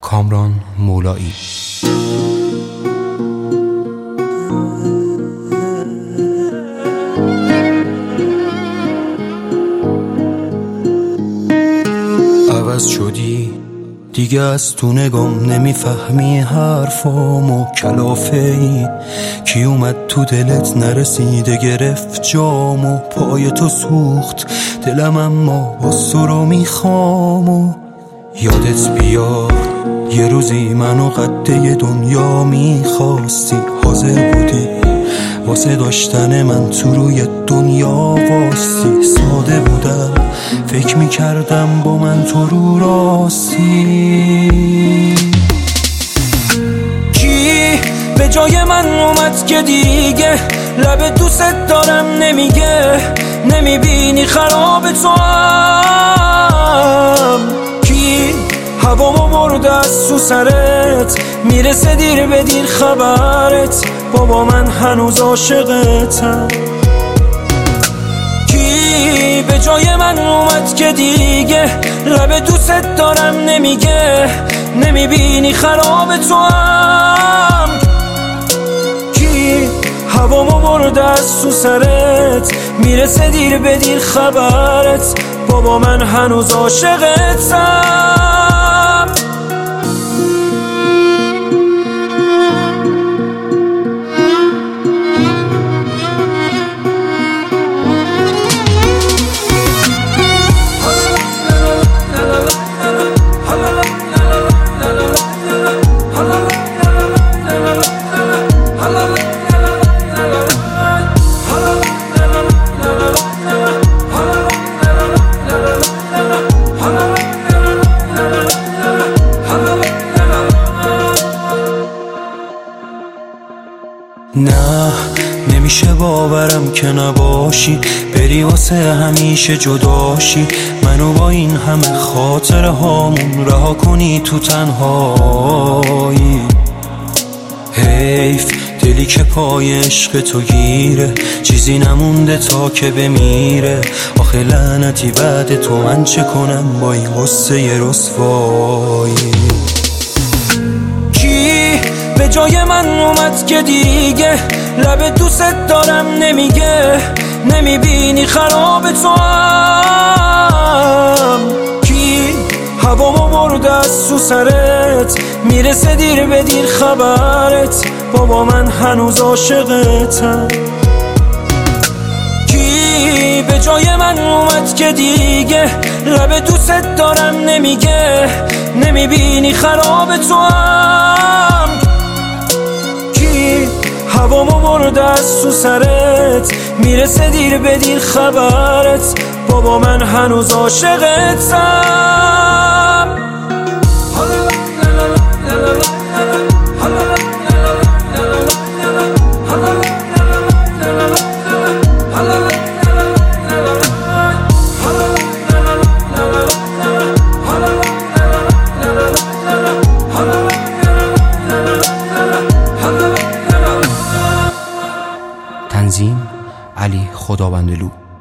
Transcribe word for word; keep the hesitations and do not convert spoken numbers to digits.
کامران مولایی. عوض شدی دیگه، از تو نگام نمیفهمی حرفامو، کلافه ای کی اومد تو دلت نرسیده گرفت جامو، پای تو سوخت دلم اما باز تو رو میخوامو. یادت بیار یه روزی منو قده دنیا میخواستی، حاضر بودی واسه داشتن من تو روی دنیا واستی. ساده بودم فکر میکردم با من تو رو راستی. کی به جای من اومد که دیگه لب دوست دارم نمیگه، نمیبینی خراب تو هم. کی هوامو برده از تو سرت، میرسه دیر به دیر خبرت، بابا من هنوز عاشقتم. کی به جای من اومد که دیگه لب دوست دارم نمیگه، نمیبینی خراب تو هم. کی هوامو برده از تو سرت، میرسه دیر به دیر خبرت، بابا من هنوز عاشقتم. نه نمیشه باورم که نباشی، بری واسه همیشه جداشی، منو با این همه خاطره هامون رها کنی تو تنهایی. حیف دلی که پای عشق تو گیره، چیزی نمونده تا که بمیره. آخه لعنتی بعد تو من چه کنم با این قصه رسوایی. به جای من اومد که دیگه لب دوست دارم نمیگه، نمیبینی خراب تو هم. کی هوامو برده از تو سرت، میرسه دیر به دیر خبرت، بابا من هنوز عاشقتم. کی به جای من اومد که دیگه لب دوست دارم نمیگه، نمیبینی خراب تو هم. هوامو برده از تو سرت، میرسه دیر به دیر خبرت، بابا من هنوز عاشقتم. تنظیم علی خداوندلو.